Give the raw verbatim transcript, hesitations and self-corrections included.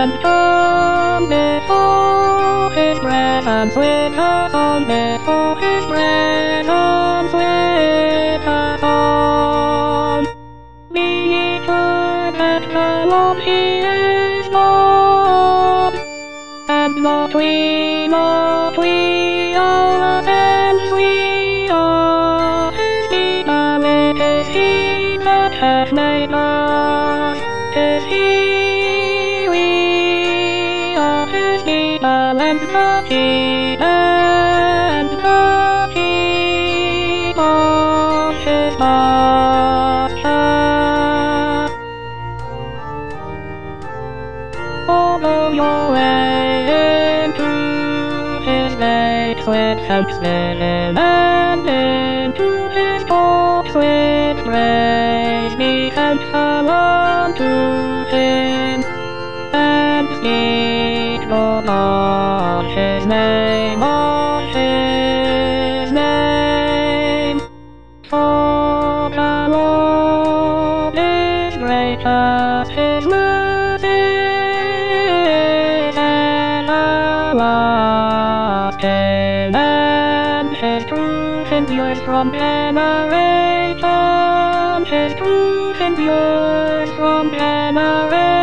and come before his presence with a song, before his presence with a song. Be ye sure that the Lord he is God, and not we, not we are and we are his people. It is he that hath made us, 'tis he, we are his people, and the sheep, and the sheep of his pasture. Follow your way into his gates with thanksgiving, and into his courts with praise. Be thankful unto him, and speak Lord on his name, on his name. For the Lord is gracious, his mercy is everlasting, and his truth endures from generation, his truth endures from generation.